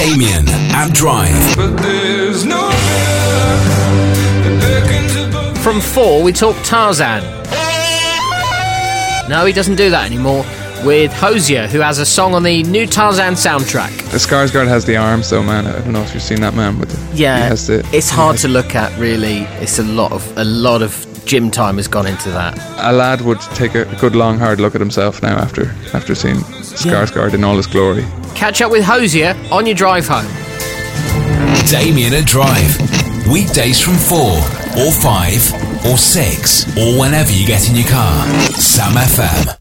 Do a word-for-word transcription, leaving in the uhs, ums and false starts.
Damien at Drive. But there's no From four, we talk Tarzan. No, he doesn't do that anymore. With Hosier, who has a song on the new Tarzan soundtrack. Skarsgård has the arms, though, man. I don't know if you've seen that man, but the, Yeah, he has the, it's hard to look at, really. It's a lot of a lot of gym time has gone into that. A lad would take a good long hard look at himself now after after seeing Skarsgård in all his glory. Catch up with Hosier on your drive home. Damien at Drive. Weekdays from four or five or six or whenever you get in your car. Sam F M.